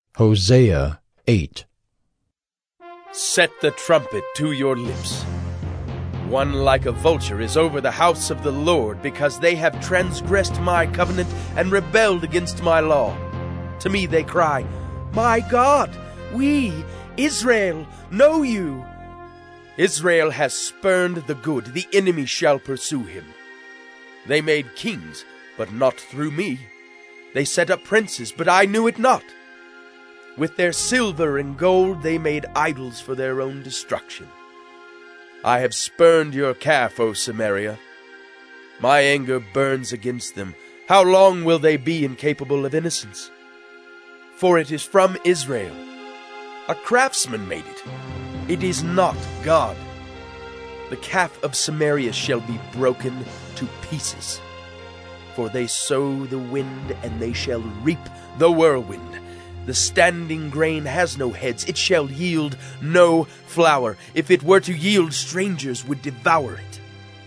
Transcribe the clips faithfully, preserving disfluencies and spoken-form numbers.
Hosea eight. Set the trumpet to your lips. One like a vulture is over the house of the Lord, because they have transgressed my covenant and rebelled against my law. To me they cry, My God, we, Israel, know you. Israel has spurned the good, the enemy shall pursue him. They made kings, but not through me. They set up princes, but I knew it not. With their silver and gold they made idols for their own destruction. I have spurned your calf, O Samaria. My anger burns against them. How long will they be incapable of innocence? For it is from Israel. A craftsman made it. It is not God. The calf of Samaria shall be broken to pieces. For they sow the wind, and they shall reap the whirlwind. The standing grain has no heads, it shall yield no flour. If it were to yield, strangers would devour it.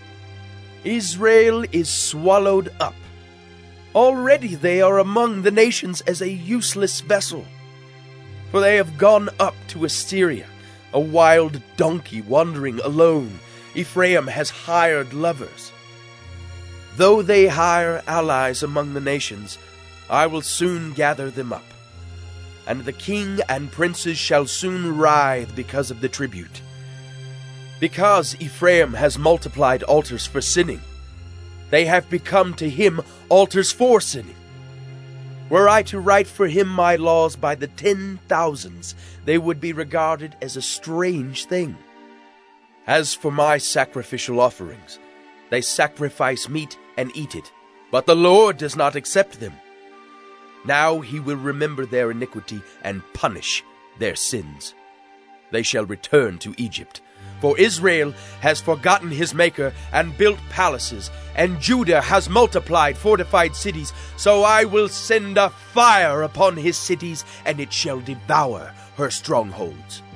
Israel is swallowed up. Already they are among the nations as a useless vessel. For they have gone up to Assyria, a wild donkey wandering alone. Ephraim has hired lovers. Though they hire allies among the nations, I will soon gather them up. And the king and princes shall soon writhe because of the tribute. Because Ephraim has multiplied altars for sinning, they have become to him altars for sinning. Were I to write for him my laws by the ten thousands, they would be regarded as a strange thing. As for my sacrificial offerings, they sacrifice meat and eat it, but the Lord does not accept them. Now he will remember their iniquity and punish their sins. They shall return to Egypt. For Israel has forgotten his Maker and built palaces, and Judah has multiplied fortified cities. So I will send a fire upon his cities, and it shall devour her strongholds.